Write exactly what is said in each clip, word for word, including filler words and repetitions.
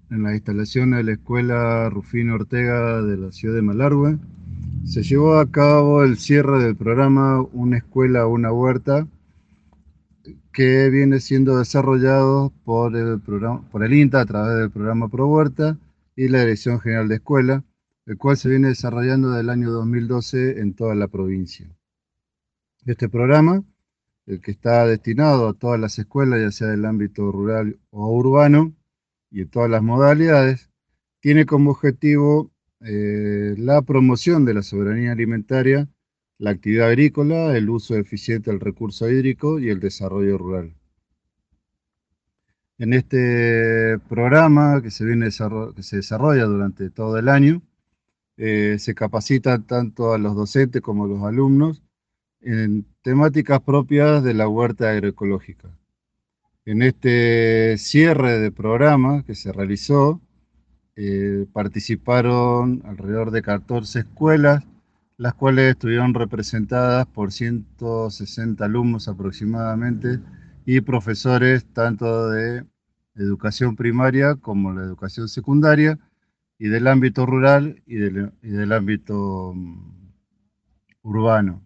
en las instalaciones de la Escuela Rufino Ortega de la ciudad de Malargüe, se llevó a cabo el cierre del programa Una Escuela, Una Huerta, que viene siendo desarrollado por el, programa, por el INTA a través del programa Pro Huerta y la Dirección General de Escuela, el cual se viene desarrollando desde el año dos mil doce en toda la provincia. Este programa, el que está destinado a todas las escuelas, ya sea del ámbito rural o urbano, y en todas las modalidades, tiene como objetivo eh, la promoción de la soberanía alimentaria, la actividad agrícola, el uso eficiente del recurso hídrico y el desarrollo rural. En este programa que se, viene que se desarrolla durante todo el año, eh, se capacita tanto a los docentes como a los alumnos en temáticas propias de la huerta agroecológica. En este cierre de programa que se realizó, eh, participaron alrededor de catorce escuelas, las cuales estuvieron representadas por ciento sesenta alumnos aproximadamente y profesores tanto de educación primaria como la educación secundaria y del ámbito rural y del, y del ámbito um, urbano.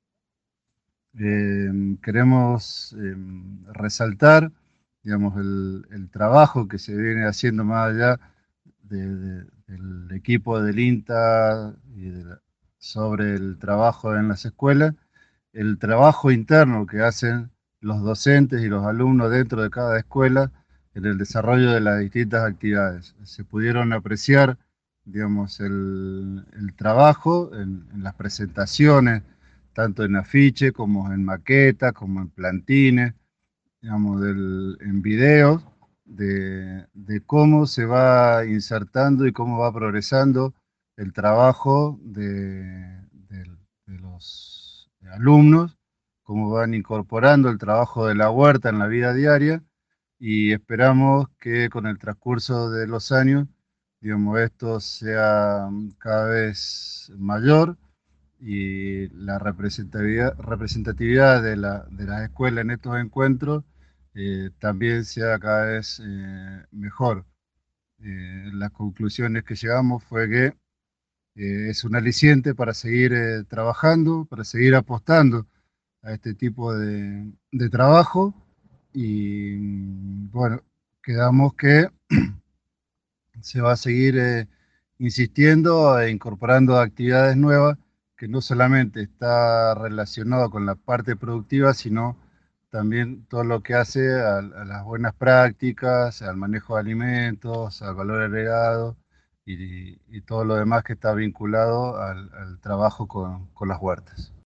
Eh, queremos eh, resaltar, digamos, el, el, trabajo que se viene haciendo más allá de, de, del equipo del INTA y de la, sobre el trabajo en las escuelas, el trabajo interno que hacen los docentes y los alumnos dentro de cada escuela en el desarrollo de las distintas actividades. Se pudieron apreciar, digamos, el, el trabajo en, en las presentaciones, tanto en afiche como en maquetas, como en plantines, digamos, del, en videos, de, de, cómo se va insertando y cómo va progresando el trabajo de, de, de los alumnos, cómo van incorporando el trabajo de la huerta en la vida diaria y esperamos que con el transcurso de los años, digamos, esto sea cada vez mayor y la representatividad, representatividad de, la, de las escuelas en estos encuentros eh, también sea cada vez eh, mejor. Eh, las conclusiones que llegamos fue que eh, es un aliciente para seguir eh, trabajando, para seguir apostando a este tipo de, de trabajo y bueno, quedamos que se va a seguir eh, insistiendo e incorporando actividades nuevas que no solamente está relacionado con la parte productiva, sino también todo lo que hace a, a las buenas prácticas, al manejo de alimentos, al valor agregado y, y todo lo demás que está vinculado al, al trabajo con, con las huertas.